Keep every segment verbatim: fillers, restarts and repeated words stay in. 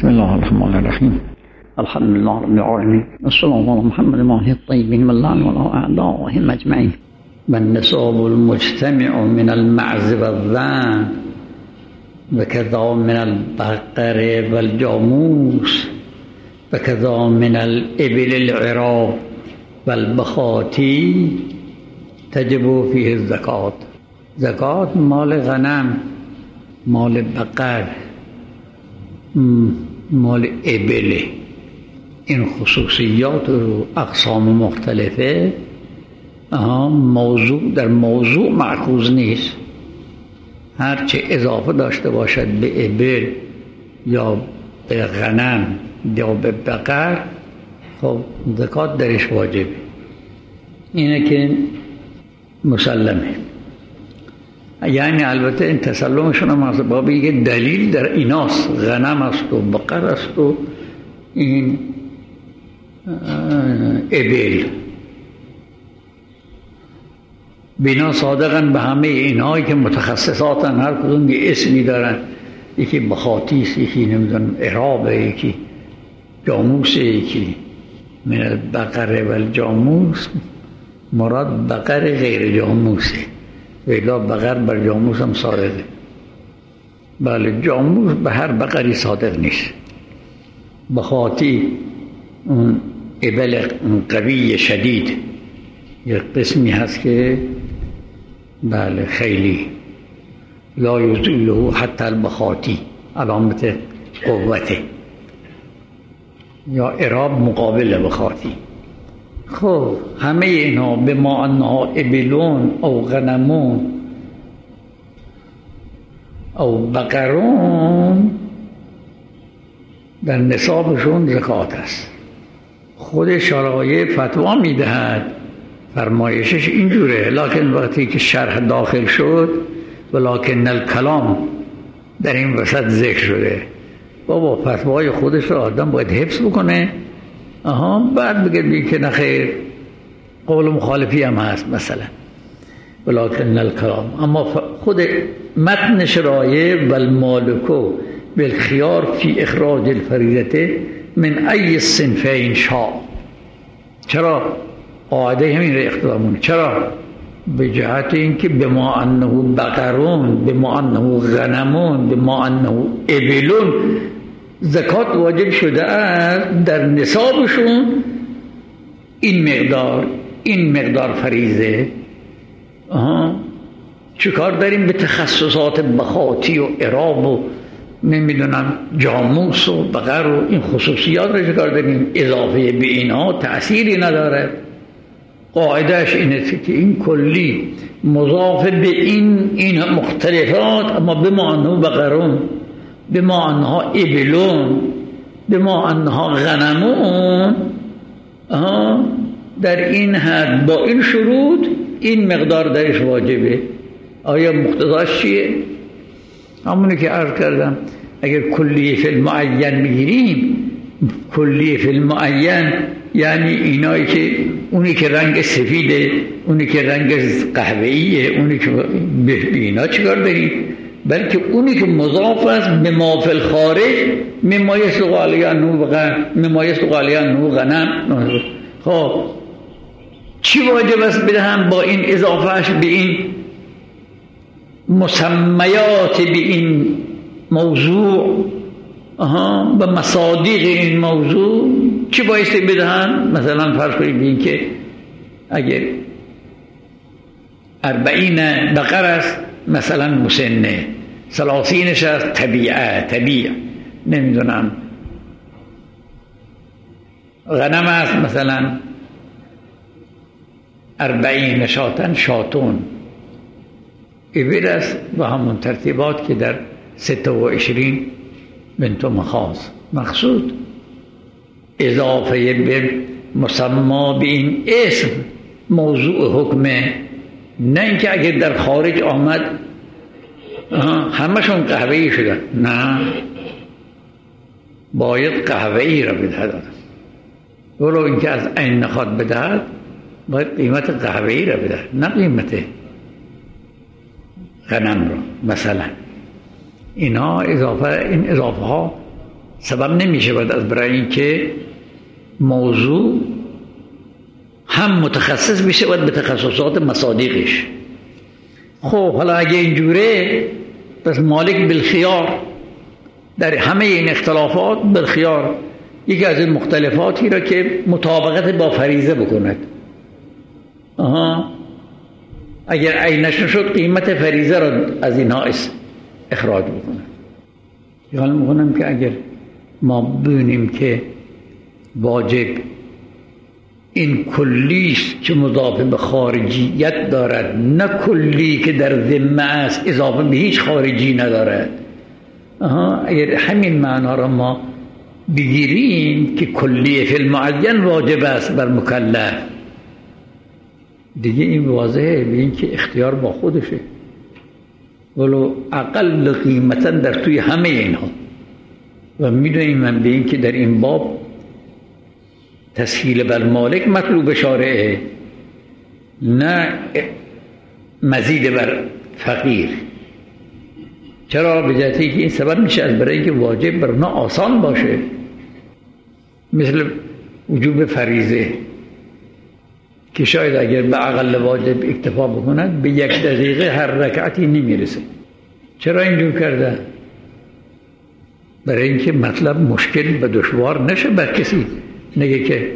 الله الرحمن الرحیم. الحمد لله رب العالمین. السلام علی محمد ماهی الطیبین و اللعن و اعدائهم اجمعین. والنساب المجتمع من المعز والذان وكذا من البقر والجاموس وكذا من الإبل العراب والبخاتی تجب فيه الزکات. زکات مال غنم، مال بقر، مال ابله. این خصوصیات و اقسام مختلفه موضوع در موضوع مأخوذ نیست. هرچه اضافه داشته باشد به ابل یا به غنم یا به بقر، خب زکات درش واجبه. اینه که مسلمه. یعنی البته این تسلمشون هم از باب یه دلیل در ایناست، غنم است و بقر است و این ابل. بنا صادقاً به همه اینهایی که متخصصاتن، هر کدوم یه اسمی دارن، یکی بخاتی است، یکی نمیدونم عرابه، یکی جاموسه، یکی من البقر و الجاموس. مراد بقر غیر جاموسه، ویلا بقر بر جاموس هم صادقه. بله، جاموس به هر بقری صادق نیست. بخاتی اون ابل قوی شدید، یک قسمی هست که بله خیلی لا یزوله حتی البخاتی، علامت قوته، یا عراب مقابل بخاتی. خب همه اینا به ما انها ابلون او غنمون او بقرون در نصابشون زکات است. خود شرایع فتوا میدهد، فرمایشش اینجوره، لکن وقتی که شرح داخل شد ولکن الکلام در این وسط ذکر شده، بابا فتوای خودش رو آدم باید حفظ بکنه. آها بعد بگه بی که نخیر قول مخالفی هم هست مثلا، ولکن الکلام. اما خود متن شرایع والمالکو بالخيار فی اخراج الفریضه من ای الصنفین شاء. چرا؟ قاعده همین رو اختلامونه. چرا؟ به جهت اینکه بما انه بقرون، بما انه غنمون، بما انه ابلون زکات واجب شده است در نصابشون. این مقدار این مقدار فریضه. آها چه کار داریم به تخصصات بخاتی و عراب و نمیدونم جاموس و بقر و این خصوصیات رو چه کار داریم؟ اضافه به اینها تأثیری نداره. قاعدهش اینه که این کلی مضاف به این این مختلفات، اما بما انه بقرون، بما انها ابلون، بما انها غنمون، در این حد با این شروط این مقدار درش واجبه. آیا مقتضاش چیه؟ همونی که عرض کردم، اگر کلیه فی المعین بگیریم، کلیه فی المعین یعنی اینایی که اونی که رنگ سفیده، اونی که رنگ قهوه‌ایه، اونی که به اینا چیکار داریم؟ بلکه اونی که مضاف است به ما فی الخارج، مما یسلق علیه انه بقر، مما یسلق علیه انه غنم. خب چی واجب است بدهم با این اضافهش به این مسمیات، به این موضوع آها و مصادیق این موضوع چی بایستی بدهم؟ مثلا فرض کنید این که اگر اربعین بقر است مثلا مسنه، ثلاثینش است طبیعه طبیع نمیدونم، غنم است مثلا اربعین شاتن شاتون، ابل است و همون ترتیبات که در ست و عشرین بنت مخاض مقصود. اضافه به مسما به این اسم موضوع حکمه، نه اینکه اگر در خارج آمد همشون قهوه‌ای شدن، نه، باید قهوه‌ای را بدهد. ولو اینکه از عین نخواد بدهد باید قیمت قهوه‌ای را بدهد، نه قیمت غنم را. مثلا اینا اضافه این اضافه ها سبب نمیشه باید از برای این که موضوع هم متخصص بشه باید به تخصصات مصادیقش. خب حالا اگه اینجوره پس مالک بالخیار در همه این اختلافات بالخیار یکی از این مختلفاتی را که مطابقت با فریضه بکند. آها اگر عینش نشد قیمت فریضه را از اینها اخراج بکند. یعنی میکنم که اگر ما ببینیم که واجب این کلیست که مضاف به خارجیت دارد، نه کلی که در ذمه است اضافه به هیچ خارجی ندارد. آها اگر همین معنا را ما بگیریم که کلیه فی المعین واجب است بر مکلف، دیگه این واضحه به این که اختیار با خودشه، ولو اقل قیمتا در توی همه اینها. و میدونیم من به این که در این باب تسهیل بر مالک مطلوب شارعه، نه مزید بر فقیر. چرا؟ به جهتی که این سبب میشه از برای که واجب بر اونا آسان باشه، مثل وجوب فریضه که شاید اگر به اقل واجب اکتفا بکند به یک دقیقه هر رکعتی نمیرسه. چرا اینجور کرده؟ برای اینکه مطلب مشکل و دشوار نشه بر کسی، نگه که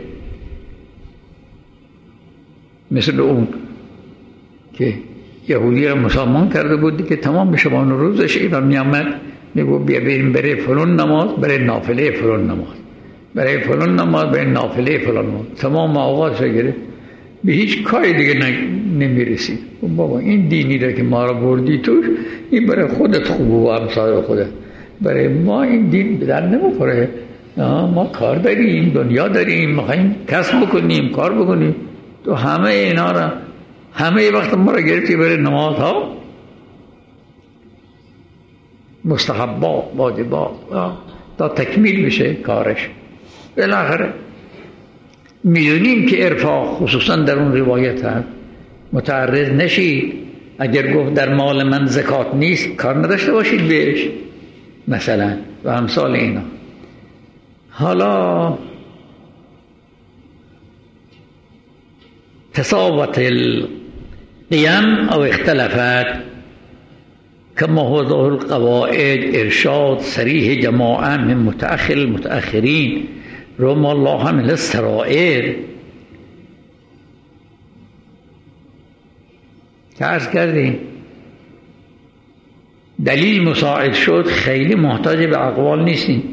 مثل اون که یهودی را مسلمان کرده بود که تمام شبان روزش ایران میامد میگو بیا بریم برای فلان نماز، برای نافله فلان نماز، برای فلان نماز، برای نافله فلان نماز، تمام اوقاتش گرفت، به هیچ کاری دیگه نمیرسید. بابا این دینی را که ما را بردی توش، این برای خودت خوب و امثال خودت، برای ما این دین به در نمیخوره. ما کار داریم، دنیا داریم، میخوایم کسب بکنیم، کار بکنیم، تو همه اینا را همه وقت ما را گرفتی برای نماز ها، مستحبات، واجبات، تا تکمیل بشه کارش. بالاخره میدونیم که ارفاق خصوصا در اون روایت هست، متعرض نشید اگر گفت در مال من زکات نیست کار نداشته باشید بهش مثلا و امثال اینا. حالا تساوت القيم او اختلفت كما هو ظاهر القواعد ارشاد صریح جماعه من متأخر المتأخرین رحم الله من السرائر که عرض کردیم دلیل مساعد شد، خیلی محتاج به اقوال نیستیم.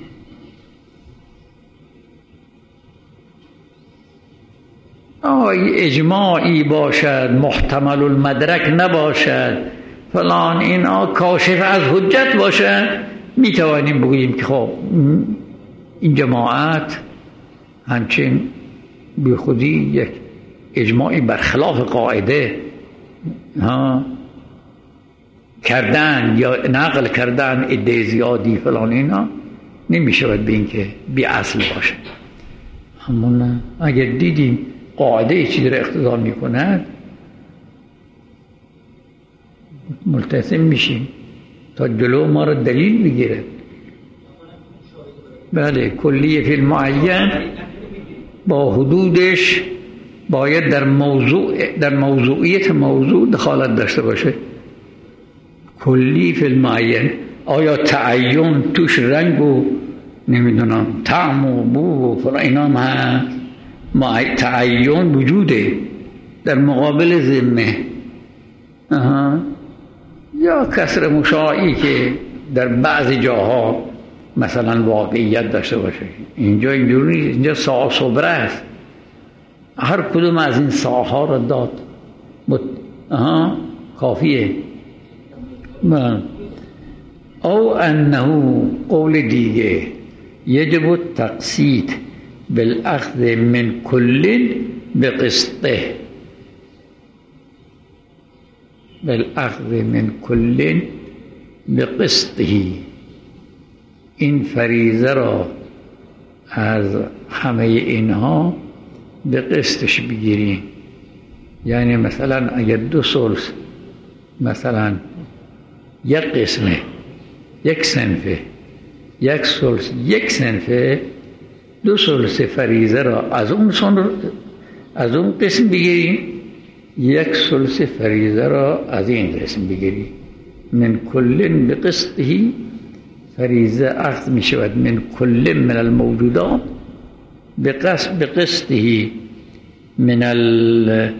آی اجماعی باشد، محتمل المدرک نباشد، فلان اینا کاشف از حجت باشد، می توانیم بگوییم که خب این جماعت همچین بی خودی یک اجماعی برخلاف قاعده ها کردن یا نقل کردن ادعای زیادی فلان اینا نمی شود به این که بی اصل باشه. همون اگر دیدیم قاعده چیزی را اقتضا می کند ملتزم میشیم تا جلو ما را دلیل بگیره. بله کلیه فی المعین با حدودش باید در موضوع در موضوعیت موضوع دخالت داشته باشه. کلی فی المعین، آیا تعین توش رنگ و نمیدونم طعم و بو و فلان اینا هم هست؟ تعین وجوده در مقابل ذمه. اها یا کسر مشاعی که در بعض جاها مثلا واقعیت داشته باشه. اینجا اینجوری نیست، اینجا ساعه صبره است، هر کدوم از این ساعه ها را داد مت... آها کافیه. من. او انه قول دیگه یجب التقسیط بالاخذ من کل بقسطه، بالاخذ من کل بقسطه، این فریضه را از همه اینها به قسطش بگیریم. یعنی مثلا اگر دو ثلث مثلا یک قسمه یک صنفه یک ثلث یک صنفه، دو ثلث فریضه را از اون از اون قسم بگیریم، یک ثلث فریضه را از این قسم بگیریم. من کل بقسطه، فریضه اخذ می شود من کل من الموجودات بقسط بقسطه من ال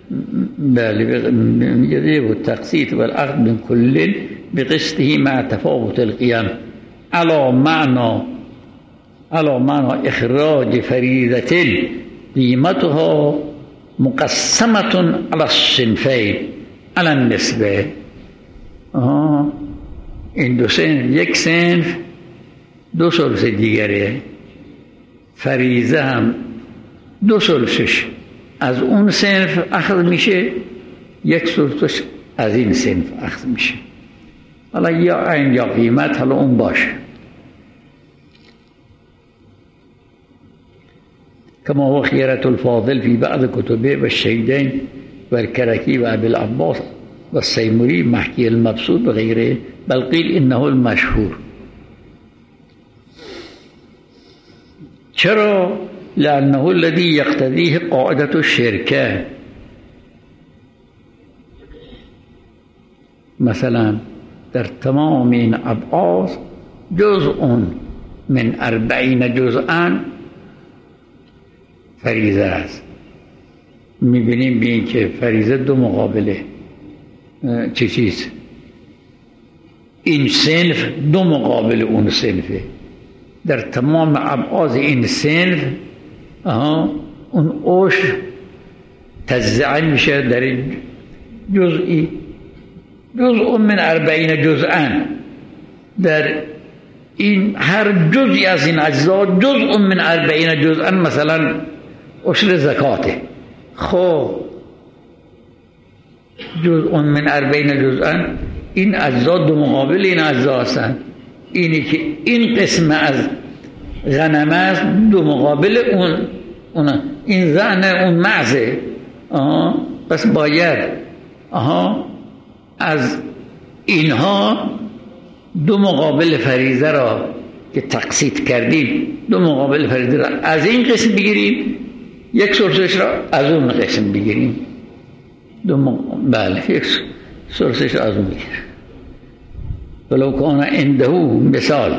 يجب التقسيط والأخذ من كل بقسطه مع تفاوت القيم على معنى على معنى إخراج فريضة قيمتها مقسمة على الصنفين على النسبة. آه. این دو صنف، یک صنف دو ثلث دیگره، فریضه هم دو ثلثش از اون صنف اخذ میشه، یک ثلثش از این صنف اخذ میشه. حالا یا عین یا قیمت، حالا اون باشه. كما هو خيرة الفاضل في بعض كتبه والشهيدين والكركي وأبي العباس والسيمري محكي المبسوط وغيره، بل قيل إنه المشهور. چرا؟ لأنه الذي يقتضيه قاعدة الشركة. مثلا در تمام این ابعاد جزء من اربعین جزءا فریضه است. میبینیم به این که فریضه دو مقابله چه چیز، این صنف دو مقابل اون صنفه. در تمام ابعاد این صنف آها اون عشر تجزیه میشه در جزئی، جزء من اربعین جزءا، در این هر جزئی از این اجزا جزء من اربعین جزءا، مثلا عشر زکاته. خب جزء من اربعین جزءا، این اجزا دو مقابل این اجزا هستند. اینی که این قسم از غنم است دو مقابل اون اون این زن اون معزه. آها پس باید آها از اینها دو مقابل فریضه را که تقسیط کردیم، دو مقابل فریضه را از این قسم بگیریم، یک ثلثش را از اون قسم بگیریم. دو مقابل بله یک ثلثش را از اون بگیریم. ولو کان عنده مثال،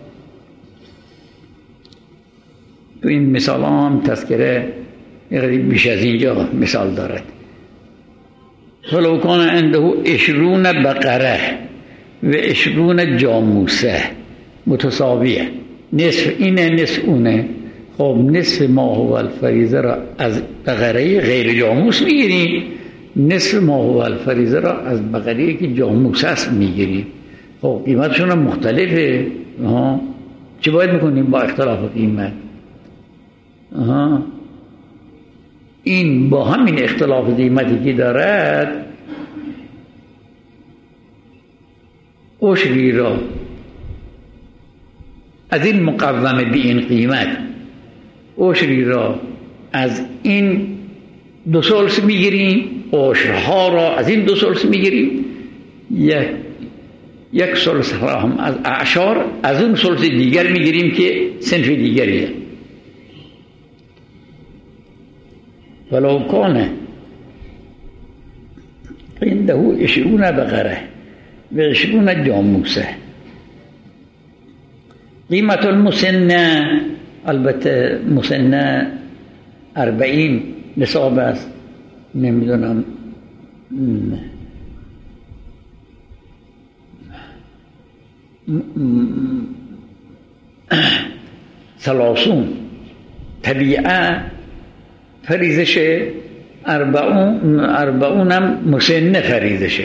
تو این مثال هم تذکره یعنی بیش از اینجا مثال دارد. ولو کان عنده عشرون بقره و عشرون جاموسه متساویه، نصف اینه نصف اونه. خب نصف ما هو الفریضه را از بقره غیر جاموس میگیریم، نصف ما هو الفریضه را از بقره که جاموس است میگیریم. خب قیمتشون هم مختلفه. ها چی باید میکنیم با اختلاف قیمت؟ آها این با همین اختلاف قیمتی که دارد عشری را از این مقومه به این قیمت، عشری را از این دو ثلث میگیریم، عشرها را از این دو ثلث میگیریم، یک یک ثلث را هم از اعشار از اون ثلث دیگر میگیریم که صنف دیگریه. ولو کان عنده عشرون بقره و عشرون جاموسه، قیمت المسنه، البته مسنه اربعین نصاب است، نمیدونم ثلاثون طبیعه فریضشه، اربعون اربعون هم مسنه فریضشه.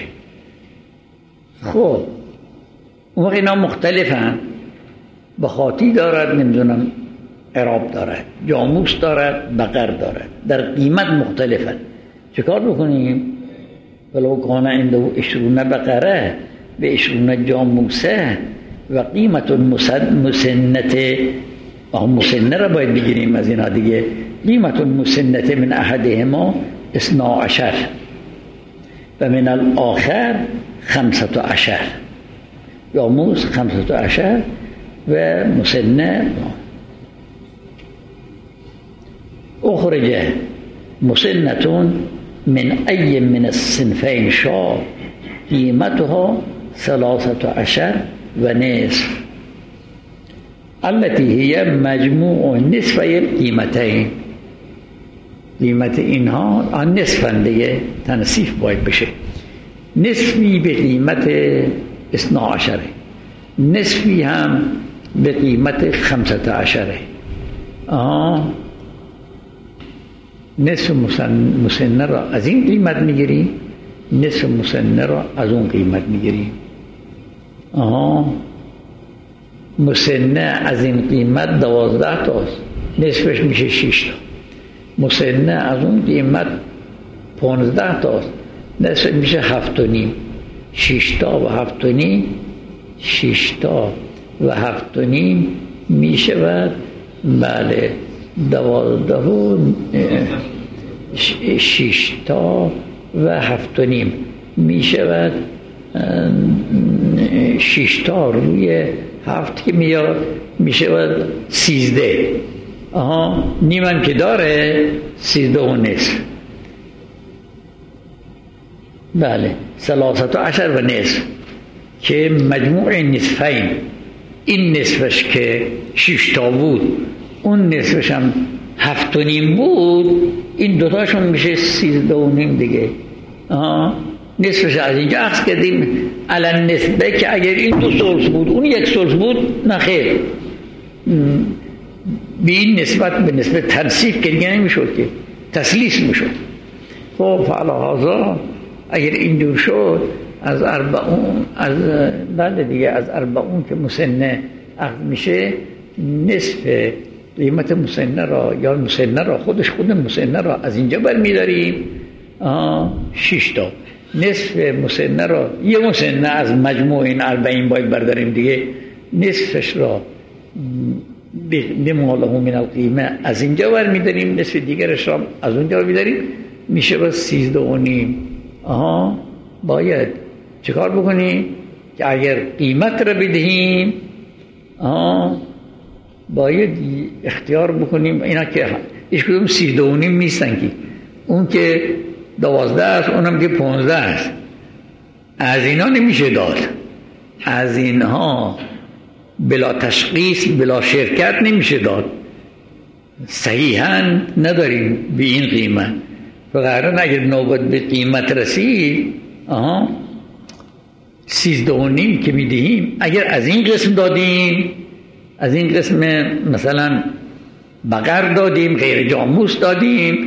خب اون وقت اینا مختلفن، بخاطی دارد، نمیدونم عراب دارد، جاموس دارد، بقر دارد، در قیمت مختلفن. چکار بکنیم؟ ولو کان عنده عشرون بقره و عشرون جاموسه و قیمت مسنته، مسنه را باید بگیریم از اینا دیگه. قیمت مسنته من احدهما اثنا عشر و من الاخر خمسة عشر، جاموس خمسة عشر و مسنه. اخرج مسنة من أي من الصنفين شاء قيمتها ثلاثة عشر و نصف التي هي مجموع نصفي القيمتين. قیمت اینها آن نصفن دیگه، تنصیف باید بشه. نصفی به قیمت اثنا عشره، نصفی هم به قیمت خمسة عشره. آه نصف مسنه را از این قیمت میگیریم، نصف مسنه را از اون قیمت میگیریم. آها مسنه از این قیمت دوازده تاست، نصفش میشه شش تا. مسنه از اون قیمت پانزده تاست، نصف میشه هفت و نیم. شش تا و هفت و نیم، شش تا و هفت و نیم میشود بله دوازده و شش تا و هفت و نیم میشود شش تا روی هفت که میاد میشود سیزده. آها نیم هم که داره سیزده و نصف. بله ثلاثة عشر و نصف که مجموع نصفین، این نصفش که شش تا بود اون نصفش هم هفت و نیم بود، این دوتاشون میشه سیزده و نیم دیگه. آها نصفش از اینجا عکس کردیم الان نسبه که اگر این دو ثلث بود اون یک ثلث بود نخیر، به این نسبت به نسبت تنصیف که دیگه نمیشد که تسلیس میشد. خب فعلا هذا اگر این دور شد از اربعون، از بله دیگه از اربعون که مسنه عقد میشه، نصف قیمت مسنه را یا مسنه را خودش خود مسنه را از اینجا برمیداریم شش تا، نصف مسنه را یه مسنه از مجموع این اربعین باید برداریم دیگه، نصفش را بماله من القیمه از اینجا برمیداریم، نصف دیگرش را از اونجا برمیداریم، میشه با سیزده و نیم. آها باید چکار بکنیم که اگر قیمت را بدهیم آها باید اختیار بکنیم اینا که ایش کدوم سیزده و نیم نیستن که اون که دوازده است اونم که پونزده است، از اینا نمیشه داد، از اینها بلا تشخیص بلا شرکت نمیشه داد، صحیحاً نداریم به این قیمت. فقط اگر نوبت به قیمت رسید آها سیزده و نیم که میدهیم، اگر از این قسم دادیم، از این قسم مثلا بقر دادیم، غیر جاموس دادیم،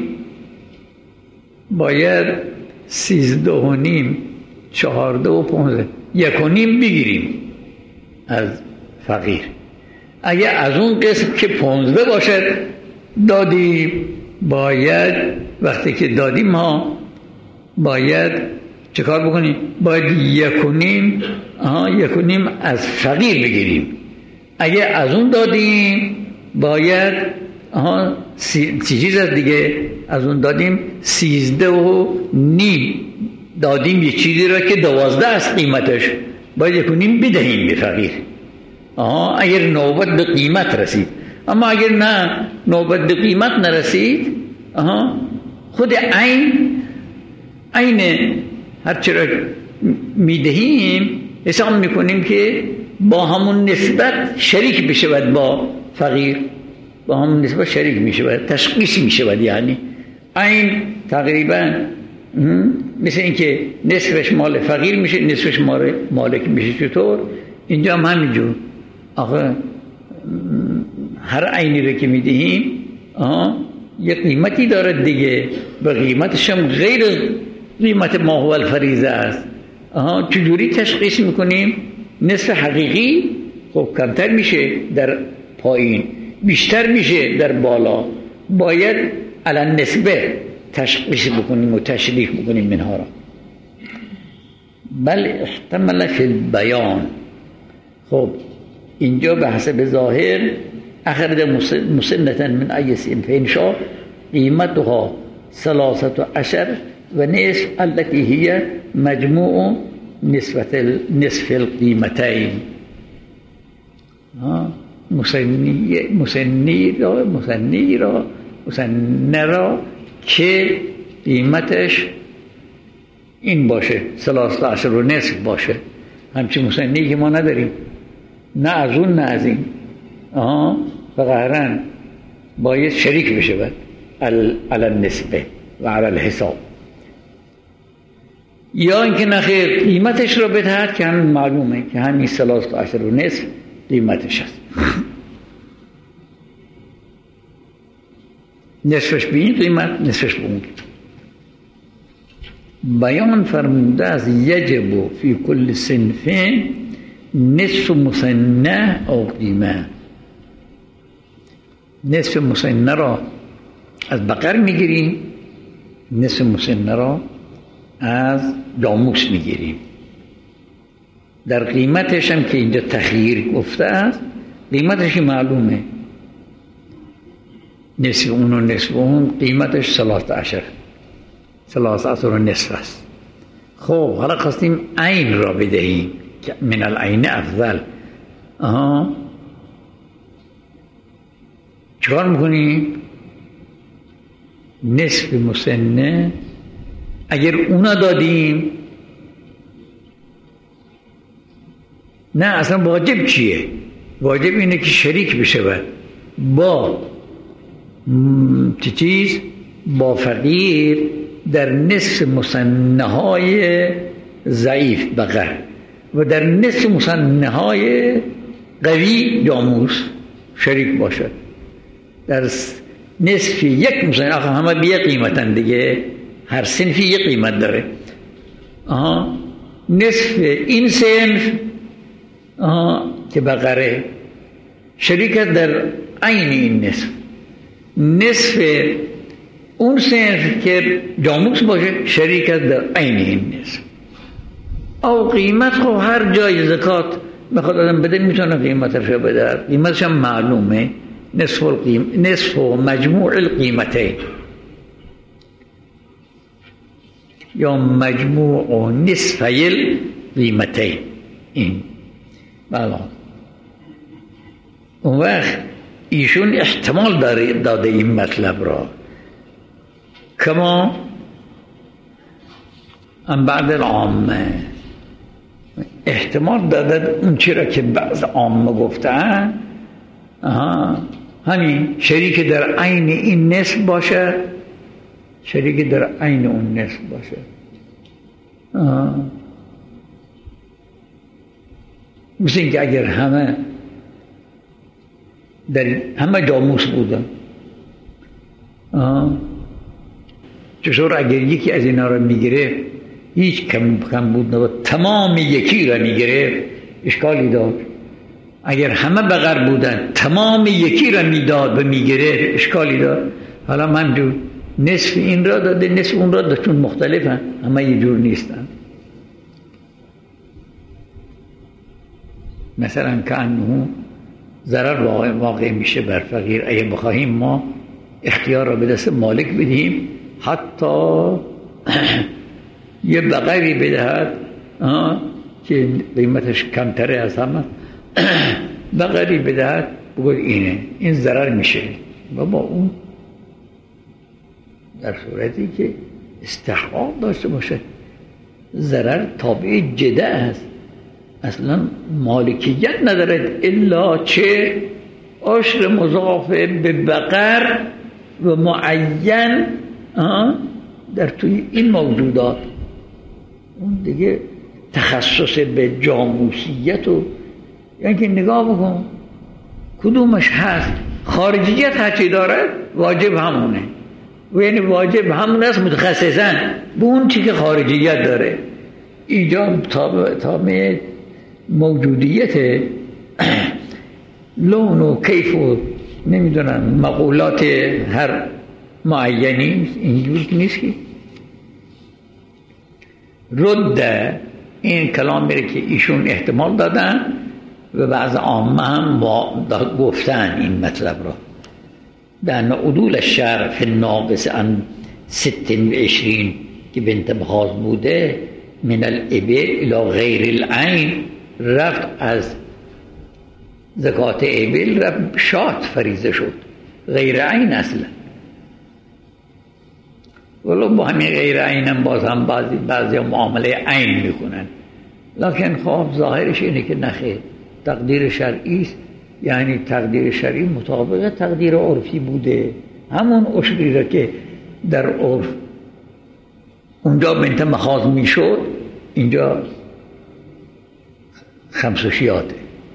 باید سیزده و نیم، چهارده و پونزده، یک و نیم بگیریم از فقیر. اگر از اون قسم که پونزده باشد دادیم، باید وقتی که دادیم ها باید چه کار بکنیم؟ باید یک و نیم آها یک و نیم از فقیر بگیریم. اگر از اون دادیم باید آها سی چیز از دیگه از اون دادیم سیزده و نیم دادیم، یه چیزی را که دوازده است قیمتش، باید یک و نیم بدهیم به فقیر. آها اگر نوبت به قیمت رسید. اما اگر نه نوبت به قیمت نرسید آها خود عین عین هر چرا میدهیم حساب میکنیم که با همون نسبت شریک بشود با فقیر، با همون نسبت شریک میشود، تشخیص میشود، یعنی عین تقریبا مثل اینکه نصفش مال فقیر میشه نصفش مال مالک میشه. چطور؟ اینجا هم همینجور آخه هر عینی رو که میدهیم یه قیمتی دارد دیگه، به قیمتش هم غیر قیمت ما هو الفریضه است. چجوری تشخیص میکنیم؟ نصف حقیقی خب کمتر میشه در پایین، بیشتر میشه در بالا، باید علی نسبه تشخیص بکنیم و تشریح بکنیم منها را. بل احتمل فی البیان. خب اینجا به حسب ظاهر اخرج مسنة من ای صنفین شاء قیمتها ثلاثة عشر و نصف التي هي مجموع نصف نصف القیمتین. مسنی مسنی را مسنی را مسنه را که قیمتش این باشه سلاسه عشر و نصف باشه. همچین مسنی که ما نداریم، نه از اون نه از این. آها فقهرن باید شریک بشه بعد علی النسبه و علی الحساب، یا اینکه نخیر قیمتش رو بدهد که همین معلومه که همین سلاسه عشر و نصف قیمتش هست. نصفش به این قیمت، نصفش به اون. بیان فرموده از یجب فی کل صنف نصف مسنه او قیمه. نصف مسنه را از بقر میگیریم، نصف مسنه را از جاموس میگیریم. در قیمتش هم که اینجا تخییر گفته است، قیمتش معلومه، نصف اون و نصف اون قیمتش سلاسه عشر سلاسه عشر و نصف است. خب حالا خواستیم عین را بدهیم که من العین افضل. آها چکار میکنیم؟ نصف مسنه اگر اونا دادیم، نه اصلا واجب چیه؟ واجب اینه که شریک بشه با با چیز با فقیر در نصف مسنه های ضعیف بقر و در نصف مسنه های قوی جاموس شریک باشد. در نصف یک مسنه، آخه همه به یک قیمتن دیگه، هر صنفی یک قیمت داره. آها نصف این صنف آها که بقره شریکت در عین این نصف، نصف اون صنف که جاموس باشه شریکت در عین این نصف. او قیمت خب هر جای زکات بخواد آدم بده میتونه قیمتش رو بده، قیمتش هم معلومه، نصف القیم نصف مجموع القیمتین یا مجموع نصفی القیمتین. این بله اون وقت ایشون احتمال داده این مطلب را کما ام بعد العامه، احتمال داده اون چی را که بعض عامه گفتن همین شریک در عین این نصف باشه، شریک در عین اون نصف باشه. مثل اینکه اگر همه در همه جاموس بودن، چطور اگر یکی از اینا را میگیره هیچ کم کم بود نبود، تمام یکی را میگیره اشکالی داشت. اگر همه بقر بودن تمام یکی را میداد و میگیره اشکالی داد. حالا من جو نصف این را داده نصف اون را داده، چون مختلفن همه یه جور نیستن. مثلا که انه ضرر واقع, واقع میشه بر فقیر. اگه بخواهیم ما اختیار را به دست مالک بدهیم حتی یه بقری بدهد که قیمتش کمتره از همه بقری بدهد بگوید اینه، این ضرر میشه. و با اون در صورتی که استحقاق داشته باشه، ضرر تابع جده است، اصلا مالکیت ندارد الا چه عشر مضاف به بقر و معین در توی این موجودات. اون دیگه تخصص به جاموسیت و یعنی که نگاه بکن کدومش هست. خارجیت هرچی داره واجب همونه، و یعنی واجب همون است متخصصا به اون چی که خارجیت داره. ایجاب تابع موجودیت لون و کیف و نمیدونم مقولات هر معینی اینجور نیست که رد این کلام میره که ایشون احتمال دادن و بعض عامه هم گفتن این مطلب را بأن عدول الشرع فی الناقص عن ست و عشرین که بنت بخاز بوده من الابل الى غیر العین، رفت از زکات ابل را شات فریضه شد، غیر عین اصلا. ولو با همین غیر عین هم باز هم بعضی بعضی معامله عین میکنن، لکن خب ظاهرش اینه که نخیر، تقدیر شرعی است. یعنی تقدیر شرعی مطابق تقدیر عرفی بوده، همون عشری را که در عرف اونجا بنت مخاض میشد اینجا خمس و شیاته.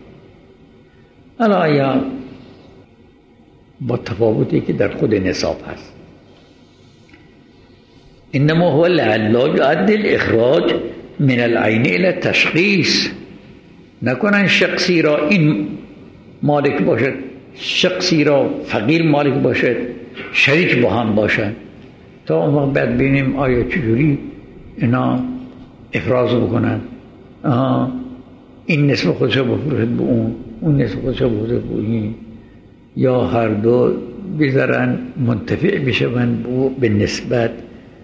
حالا یا با تفاوتی که در خود نصاب هست. انما هو لا يؤدي الاخراج من العین الى التشخیص. نکنن شخصی را این مالک باشد، شخصی را فقیر مالک باشد، شریک با هم باشد، تا اون وقت بعد ببینیم آیا چجوری اینا افراز بکنن. آها این نصف خودش رو بفروشد به اون، اون نصف خودش رو بفروشد به این، یا هر دو بذارن منتفع بشون به نسبت.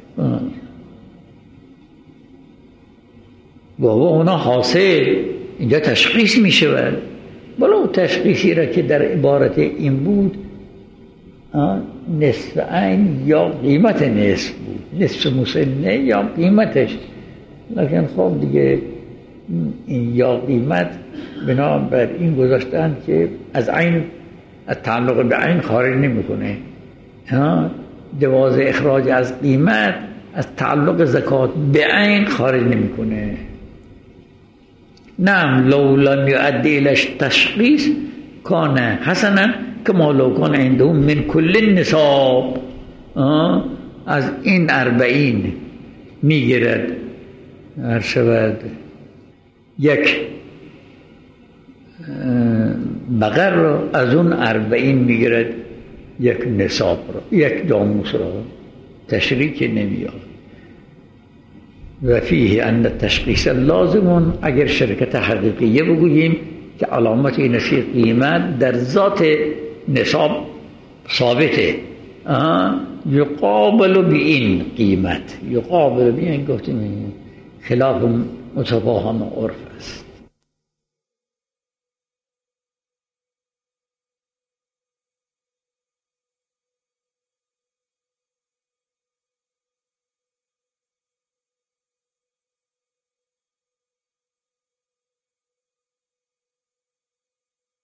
و اونا حاصل اینجا تشخیص می شود. بلا تشخیصی را که در عبارت این بود نصف عین یا قیمت نصف بود، نصف مسنه یا قیمتش. لیکن خب دیگه این یا قیمت بنا بر این گذاشتن که از عین، از تعلق به عین خارج نمیکنه. جواز اخراج از قیمت از تعلق زکات به عین خارج نمیکنه. نعم لو لم يؤدي الى التشخيص كان حسنا كما لو كان عندهم من كل النصاب. از این اربعین میگیرد هر شود یک بقر را، از اون اربعین میگیرد یک نصاب را، یک داموس را. تشریک نمیاد. و فیه ان التشخیص لازم، اگر شرکت حقیقیه بگوییم که علامت این قیمت در ذات نصاب ثابته، یقابل بی این قیمت، یقابل بی این گفتیم خلاف متفاهم عرف است.